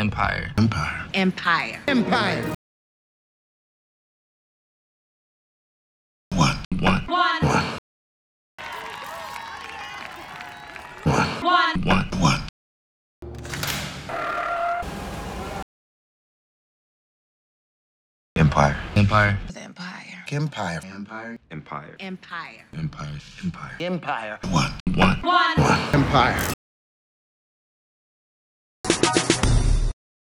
Empire. Empire. Empire. Empire. One. One. One. One. One. One. One. Empire. Empire. Empire. Empire. Empire. Empire. Empire. Empire. Empire. Empire. One. One. One. One. Empire.